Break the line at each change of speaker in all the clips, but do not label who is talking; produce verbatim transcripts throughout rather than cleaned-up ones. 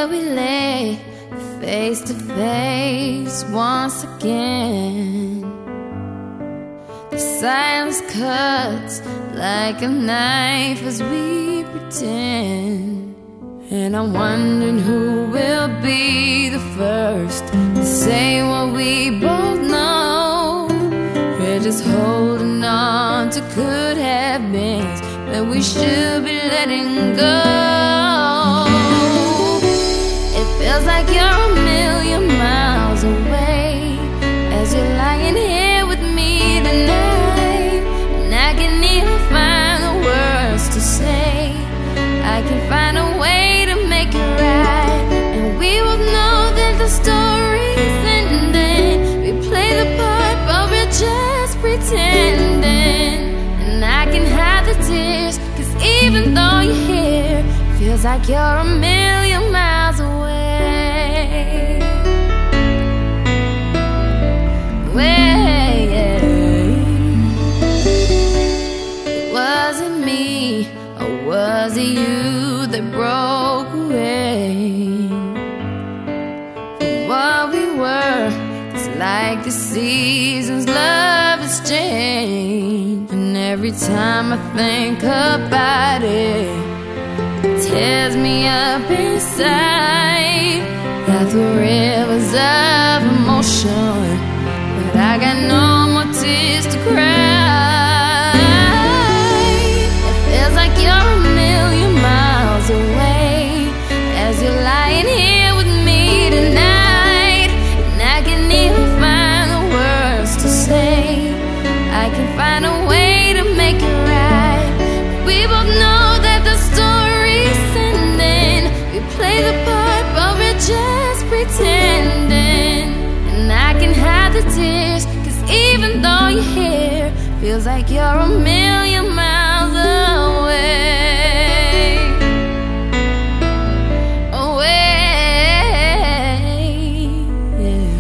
Here we lay face to face once again. The silence cuts like a knife as we pretend. And I'm wondering who will be the first to say what we both know. We're just holding on to could have beens that we should be letting go. It feels like you're a million miles away as you're lying here with me tonight. And I can even find the words to say. I can find a way to make it right. And we both know that the story's ending. We play the part, but we're just pretending. And I can hide the tears, cause even though you're here, feels like you're a million miles away. Way, yeah. Was it me, or was it you that broke away from what we were? It's like the seasons, love has changed. And every time I think about it, it tears me up inside, like the rivers of emotion. But I got no more tears to cry. It feels like you're a million miles away as you're lying here with me tonight. And I can even find the words to say. I can find a way to make it right. We both know that the story's ending. We play the part, but we're just pretending. And I can hide the tears, cause even though you're here, feels like you're a million miles away. Away, yeah.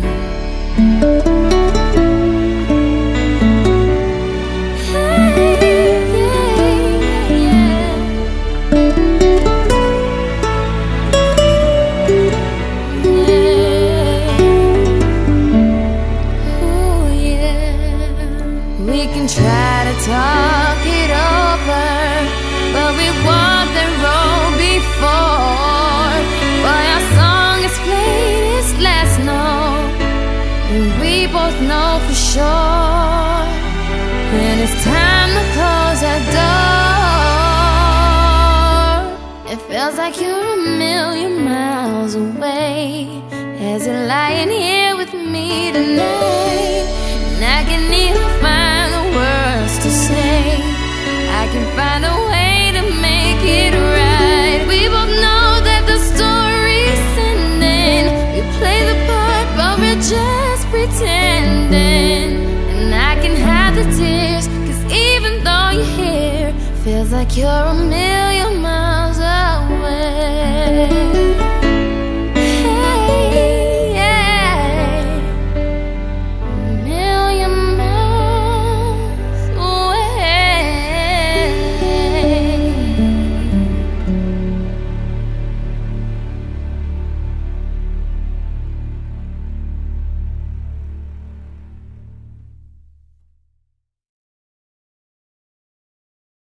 Try to talk it over, but we walked the road before. But our song is played its last note, and we both know for sure. And it's time to close that door. It feels like you're a million miles away as you're lying here with me tonight. And I can even find the words to say. I can find a way to make it right. We both know that the story's ending. We play the part, but we're just pretending. And I can hide the tears, cause even though you're here, feels like you're a million miles